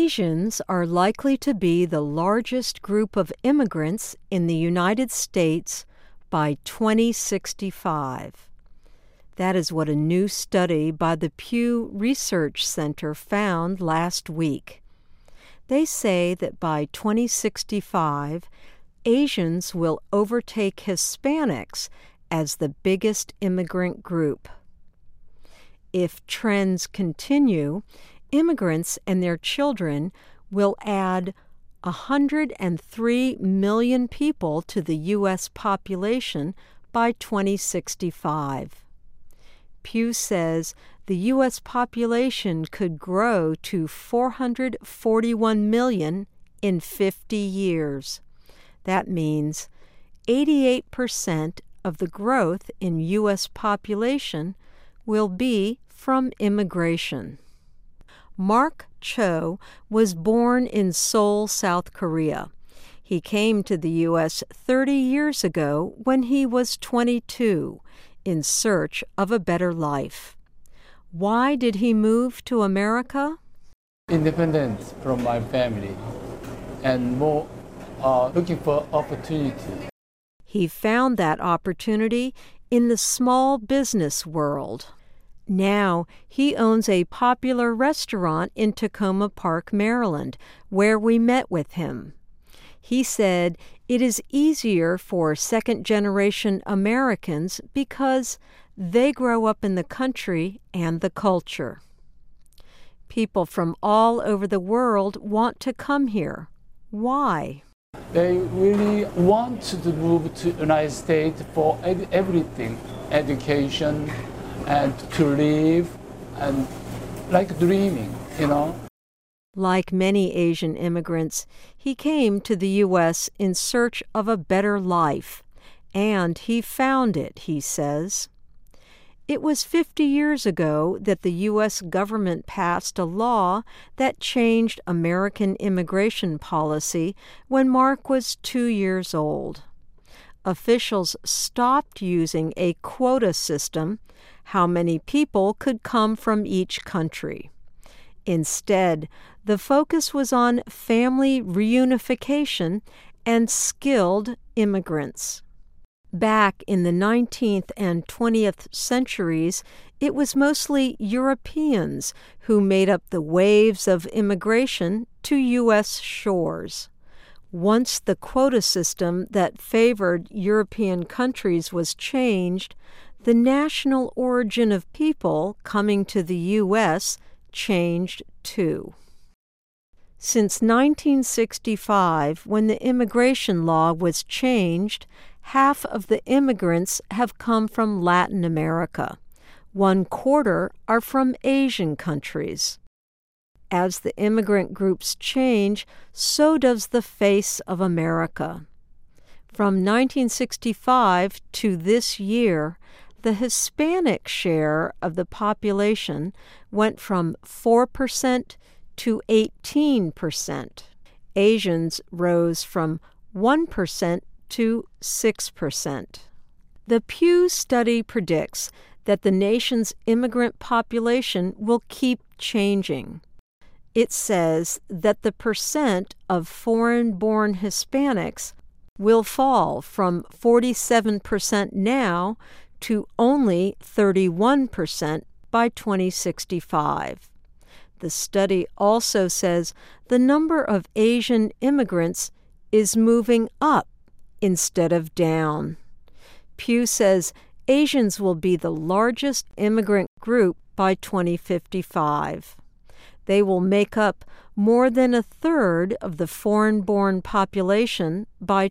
Asians are likely to be the largest group of immigrants in the United States by 2065. That is what a new study by the Pew Research Center found last week. They say that by 2065, Asians will overtake Hispanics as the biggest immigrant group. If trends continue, immigrants and their children will add 103 million people to the U.S. population by 2065. Pew says the U.S. population could grow to 441 million in 50 years. That means 88% of the growth in U.S. population will be from immigration. Mark Cho was born in Seoul, South Korea. He came to the U.S. 30 years ago when he was 22, in search of a better life. Why did he move to America? Independence from my family and more looking for opportunity. He found that opportunity in the small business world. Now he owns a popular restaurant in Tacoma Park, Maryland, where we met with him. He said it is easier for second-generation Americans because they grow up in the country and the culture. People from all over the world want to come here. Why? They really want to move to the United States for everything, education, and to live, and like dreaming, Like many Asian immigrants, he came to the U.S. in search of a better life, and he found it, he says. It was 50 years ago that the U.S. government passed a law that changed American immigration policy when Mark was 2 years old. Officials stopped using a quota system, how many people could come from each country. Instead, the focus was on family reunification and skilled immigrants. Back in the 19th and 20th centuries, it was mostly Europeans who made up the waves of immigration to U.S. shores. Once the quota system that favored European countries was changed, the national origin of people coming to the U.S. changed too. Since 1965, when the immigration law was changed, half of the immigrants have come from Latin America. 1/4 are from Asian countries. As the immigrant groups change, so does the face of America. From 1965 to this year, the Hispanic share of the population went from 4% to 18%. Asians rose from 1% to 6%. The Pew study predicts that the nation's immigrant population will keep changing. It says that the percent of foreign-born Hispanics will fall from 47% now to only 31% by 2065. The study also says the number of Asian immigrants is moving up instead of down. Pew says Asians will be the largest immigrant group by 2055. They will make up more than 1/3 of the foreign-born population by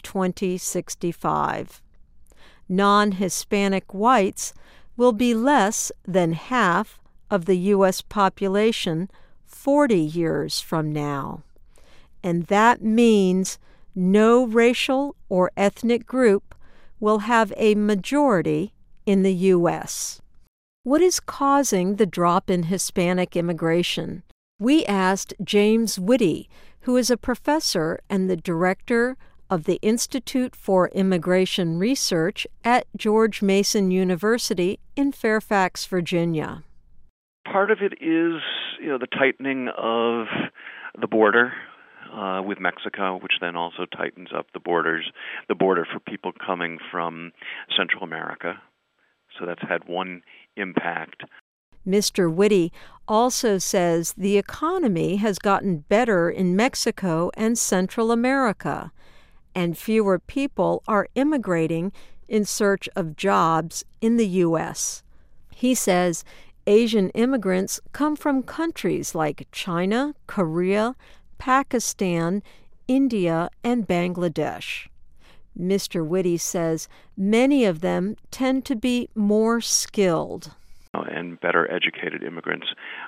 2065. Non-Hispanic whites will be less than half of the U.S. population 40 years from now. And that means no racial or ethnic group will have a majority in the U.S. What is causing the drop in Hispanic immigration? We asked James Whitty, who is a professor and the director of the Institute for Immigration Research at George Mason University in Fairfax, Virginia. Part of it is, the tightening of the border with Mexico, which then also tightens up the border for people coming from Central America. So that's had one impact. Mr. Witte also says the economy has gotten better in Mexico and Central America, and fewer people are immigrating in search of jobs in the U.S. He says Asian immigrants come from countries like China, Korea, Pakistan, India, and Bangladesh. Mr. Witte says many of them tend to be more skilled and better educated immigrants,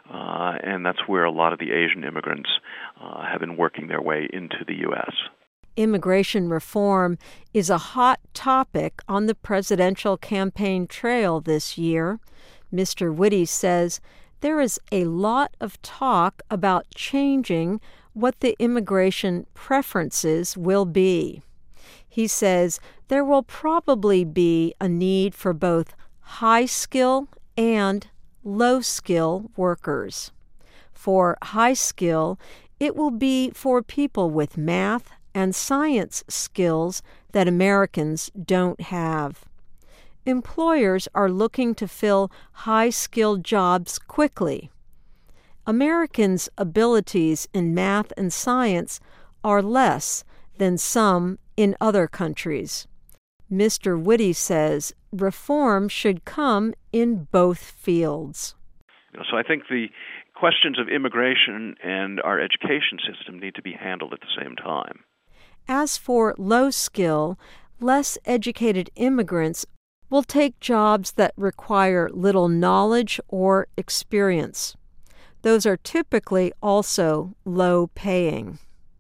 and that's where a lot of the Asian immigrants have been working their way into the U.S. Immigration reform is a hot topic on the presidential campaign trail this year. Mr. Witte says there is a lot of talk about changing what the immigration preferences will be. He says there will probably be a need for both high-skill and low-skill workers. For high skill, it will be for people with math and science skills that Americans don't have. Employers are looking to fill high-skilled jobs quickly. Americans' abilities in math and science are less than some in other countries. Mr. Witte says reform should come in both fields. So I think the questions of immigration and our education system need to be handled at the same time. As for low skill, less educated immigrants will take jobs that require little knowledge or experience. Those are typically also low paying.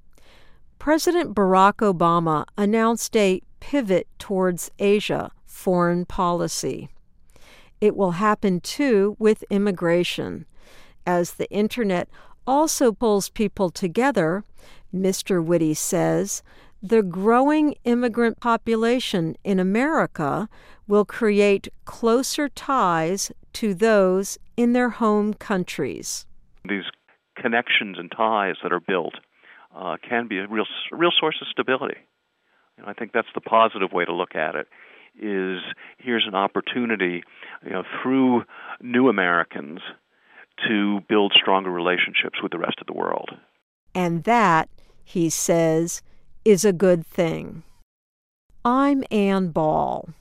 President Barack Obama announced a pivot towards Asia foreign policy. It will happen too with immigration. As the Internet also pulls people together, Mr. Witte says, the growing immigrant population in America will create closer ties to those in their home countries. These connections and ties that are built can be a real source of stability. And I think that's the positive way to look at it, is here's an opportunity, through new Americans to build stronger relationships with the rest of the world. And that, he says, is a good thing. I'm Ann Ball.